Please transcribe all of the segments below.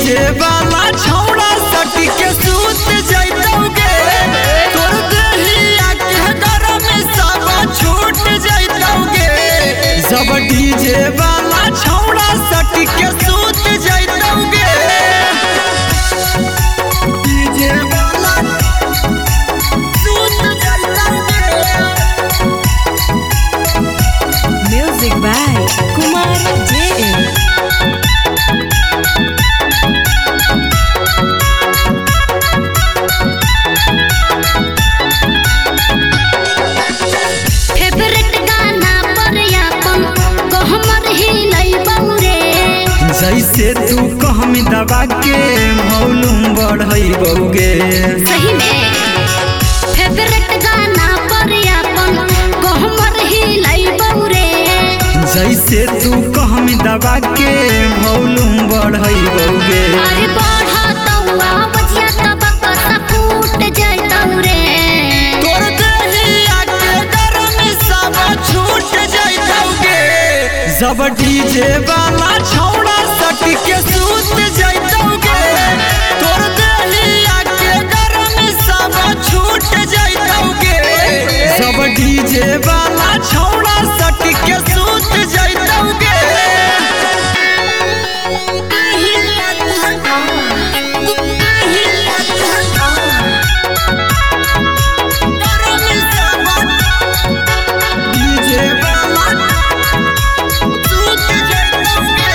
DJ वाला छौड़ा सटी के सूत जैतौगे तोर देहिया के गरम सब छूट जैतौगे जब डीजे वाला छौड़ा सटी के सूत जैतौगे डीजे वाला सूत जैतौगे। Music by Kumar JM. Favourite गाना पर यापन कहमर हिलैबौ रे जैसे तू कहम दबा के वॉल्यूम बढ़ैबौगे सही में फेवरेट गाना पर यापन कहमर हिलैबौ रे जैसे तू कहम दबा के वॉल्यूम बढ़ैबौगे अरे बढ़तौ आवाजिया तब कसा फूट जैतौ रे तोर देहिया के गरम सब छूट जैतौगे जब डीजे वाला छौड़ा सटी के सूत जैतौगे तोर देहिया के गरम सब छूट जैतौगे जब डीजे वाला छौड़ा सटी के सूत जैतौगे। डीजे वाला सूत जैतौगे।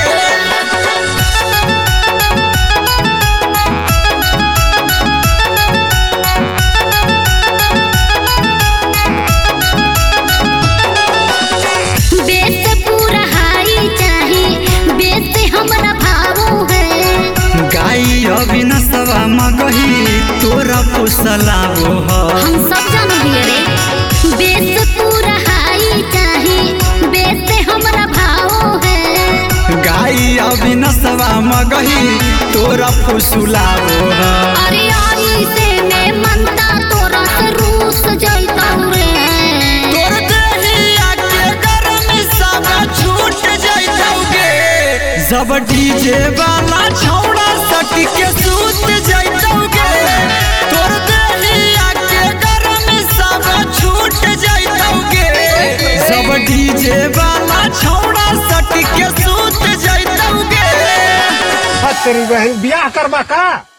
बेस पूरा हाई चाही बेस हमरा भावो है गाई अविनसवा मगही तोरा पुसलावो ह हम सब जानो हिये रे बेस पूरा हाई चाही बेस हमरा भावो है गाई अविनसवा मगही तोरा पुसलावो ह अरे आई से में मनता तोरा से रूस जैतौ रे तोर देहिया के गरम सब छूट जैतौगे जब डीजे वाला छौड़ा सटी के सूत जैतौगे तोर देहिया के गरम सब छूट जैतौगे जब डीजे वाला छौड़ा सटी के सूत जैतौगे। तेरी बहन ब्याह करवा का